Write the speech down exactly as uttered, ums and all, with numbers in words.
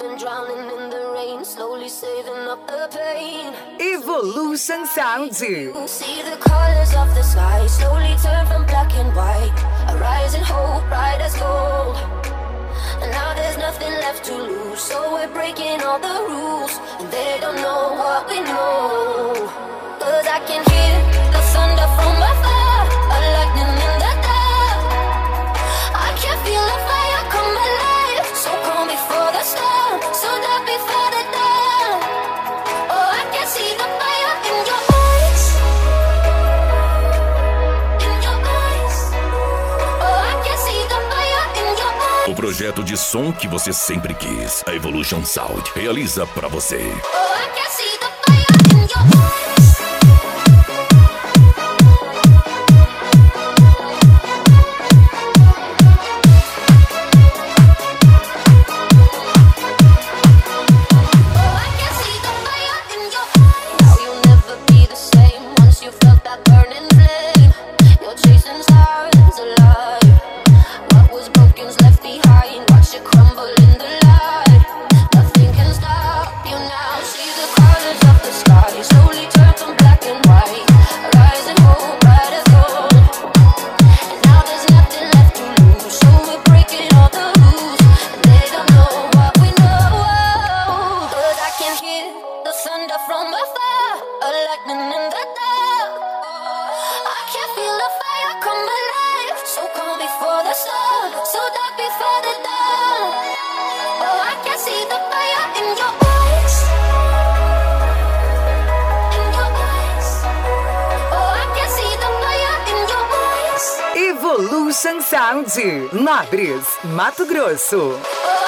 Evolution Sound. See the colors of the sky slowly turn from black and white. A rising hope, bright as gold. And now there's nothing left to lose, so we're breaking all the rules. And they don't know what we know. Cause I can hear the thunder from afar, a lightning in the dark. I can feel the fire come alive, so calm before the storm, so dark before the dawn. Oh, I can see the fire in your eyes, in your eyes. Oh, I can see the fire in your eyes. O projeto de som que você sempre quis, a Evolution Sound realiza pra você. Oh, I can see the fire in your eyes. Evolution Sound, Nobres, Mato Grosso.